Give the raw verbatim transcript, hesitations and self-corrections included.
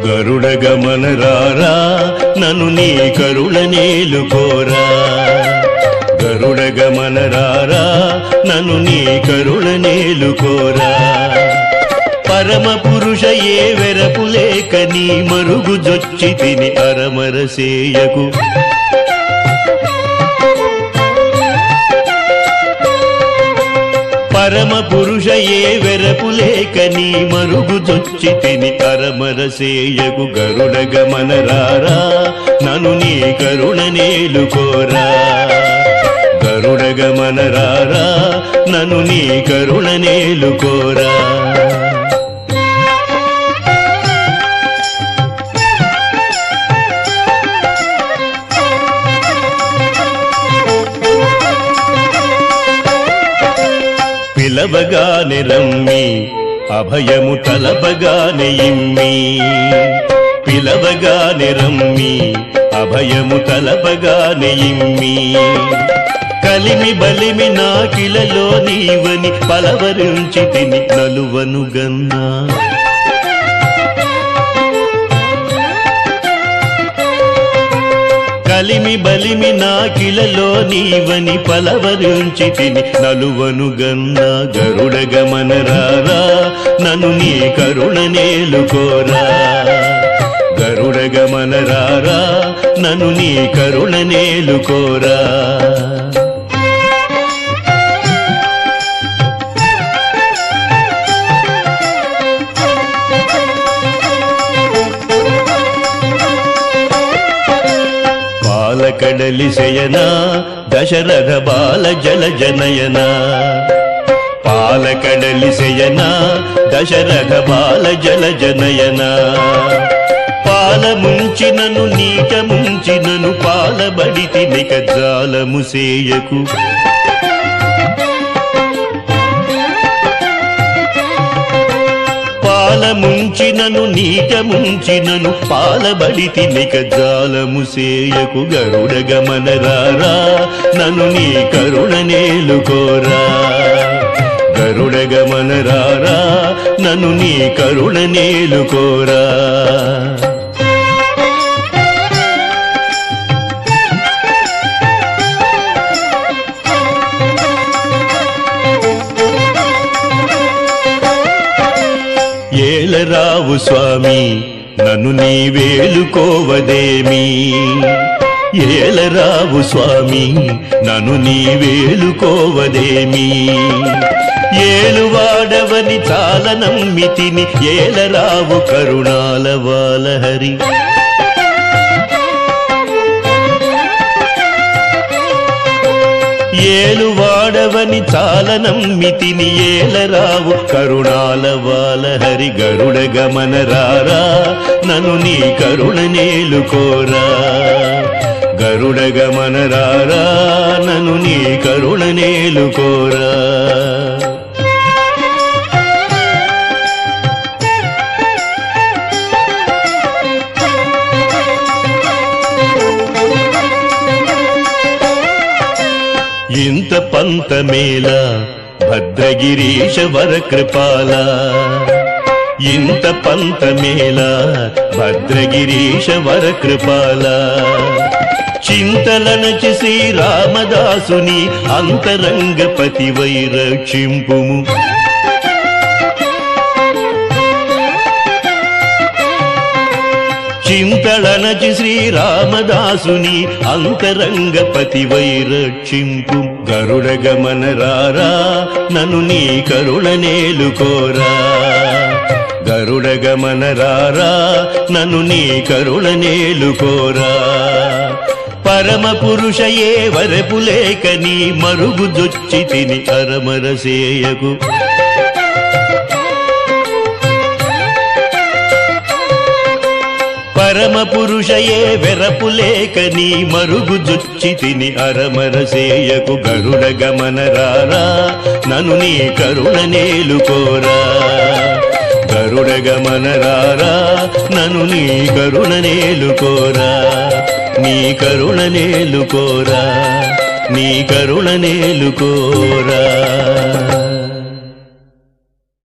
గరుడ గమన రారా నన్ను నీ కరుణ నేలుకోరా గరుడ గమన రారా నన్ను నీ కరుణ నేలుకోరా పరమ పురుష ఏ వెరపు లేక నీ మరుగు జొచ్చి తిని అరమరసేయకు పరమ పురుష ఏ వెరపు లేక నీ మరుగు జొచ్చి తిని అరమరసేయకు గరుడ గమన రారా నన్ను నీ కరుణ నేలుకోరా గరుడ గమన రారా నన్ను నీ కరుణ నేలుకోరా పిలవగానే రమ్మి అభయము తలపగానే ఇమ్మి పిలవగానే రమ్మి అభయము తలపగానే ఇమ్మి కలిమి బలిమి నాకిలలో నీవని పలవరించి తిని నలువను గన్నా కలిమి బలిమి నాకిలలో నీవని పలవరించి తిని నలువను గన్నా గరుడ గమన రారా నన్ను నీ కరుణ నేలుకోరా గరుడ గమన రారా నన్ను నీ కరుణ నేలుకోరా కడలి శయన దశరథ బాల జల జనయన పాలకడలి శయన దశరథ బాల జల జనయన పాల ముంచినను నీట ముంచినను పాలబడి తినిక జాలము సేయకు పాల ముంచినను నీట ముంచినను పాలబడి తినిక జాలము సేయకు గరుడ గమన రారా నన్ను నీ కరుణ నేలుకోరా గరుడ గమన రారా నన్ను నీ కరుణ నేలుకోరా ఏలరావు స్వామి నన్ను నీ వేలుకోవదేమి ఏలరావు స్వామి నన్ను నీ వేలుకోవదేమి ఏలువాడవని చాలా నమ్మితిని ఏలరావు కరుణాల వాలహరి ఏలువాడవని చాలా నమ్మితిని ఏలరావు కరుణాల వాలహరి గరుడ గమన రారా నన్ను నీ కరుణ నేలుకోరా గరుడ గమన రారా నన్ను నీ కరుణ నేలుకోరా ఇంత పంతమేళ భద్రగిరీశ వర కృపాల ఇంత పంతమేళ భద్రగిరీశ వర కృపాల చింతలనచి శ్రీరామదాసుని అంతరంగపతి వై రక్షింపుము చింతళనచి శ్రీరామదాసుని అంతరంగపతి వై రక్షింపు గరుడ గమన రారా నన్ను నీ కరుణ నేలుకోరా గరుడ గమన రారా నన్ను నీ కరుణ నేలుకోరా పరమ పురుష ఏ వరపు లేక నీ మరుగు జొచ్చి తిని అరమరసేయకు పరమ పురుష ఏ వెరపు లేక నీ మరుగు జొచ్చి తిని అరమరసేయకు గరుడ గమన రారా నన్ను నీ కరుణ నేలుకోరా గరుడ గమన రారా నన్ను నీ కరుణ నేలుకోరా నీ కరుణ నేలుకోరా నీ కరుణ నేలుకోరా